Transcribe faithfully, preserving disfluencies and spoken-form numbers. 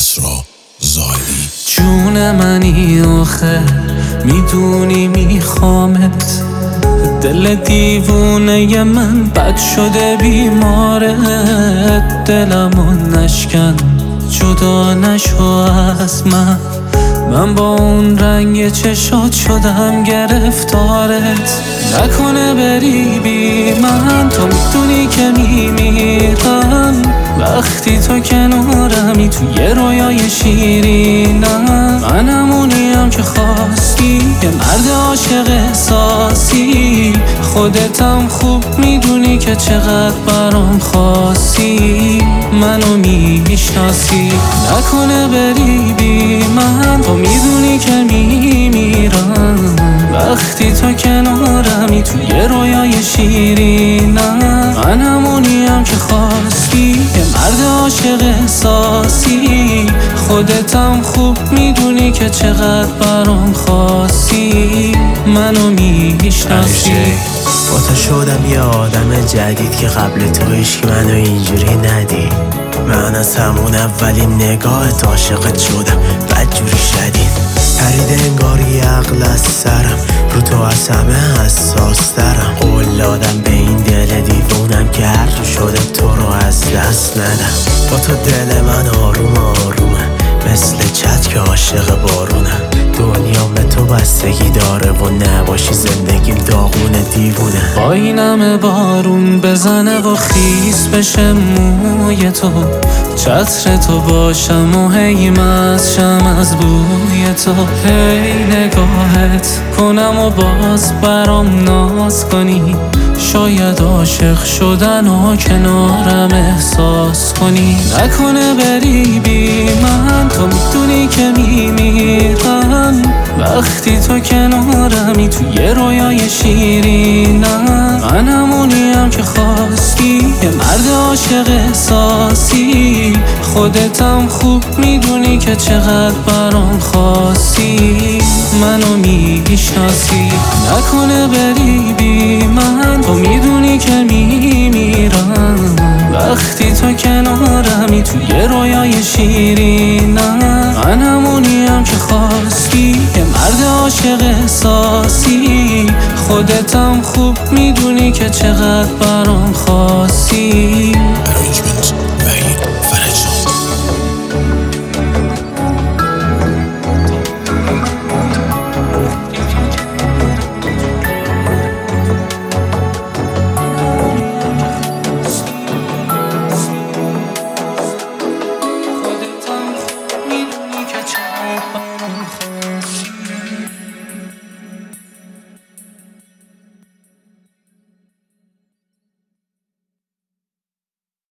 کسرا زاهدی. جون منی آخه میدونی میخوامت، دل دیوونه من بد شده بیمارت، دلمو نشکن جدا نشو از من، من با اون رنگ چشات شدم گرفتارت. نکنه بری بی من، تو میدونی که میمیرم وقتی تو کنارمی توی رویای شیرینم. من همونیم که خواستی، یه مرد عاشق احساسی، خودتم خوب میدونی که چقدر برام خاصی، منو میشناسی. نکنه بری بی من، تو میدونی که میمیرم وقتی تو کنارمی توی رویای شیرینم. من همونیم که خواستی، یه مرد عاشق احساسی، خودتم خوب میدونی که چقدر برام خاصی، منو میشناسی. با تو شدم یه آدم جدید که قبل تو عشق منو اینجوری ندی. من از همون اولین نگاهت عاشقت شدم بدجوری شدید. پرید انگاری عقل از سرم، رو تو از همه حساس ترم. قول دادم به این دل دیوونم که هر تو شده تو رو از دست ندم. با تو دل من آروم آرومه، مثل چت که عاشق بارونم. دنیا به تو بستگی داره و نباشی زندگیم داغونه دیوونه. با این همه بارون بزنه و خیس بشه موی تو، چتر تو باشم و هی مزشم از بوی تو. هی نگاهت کنم و باز برام ناز کنی، شاید عاشق شدن و کنارم احساس کنی. نکنه بری بی من، تو میدونی که میمیرم وقتی تو کنارمی توی رویای شیرینم. من همونیم که خواستی، یه مرد عاشق احساسی، خودتم خوب میدونی که چقدر برام خاصی، منو میشناسی. نکنه بری بی من، تو میدونی که میمیرم وقتی تو کنارمی توی رویای شیرینم. من همونیم که خواستی، یه مرد عاشق احساسی، خودتم خوب میدونی که چقدر برام خاصی. ارنجمنت وحید فرجان. خودتم خوب میدونی که چقدر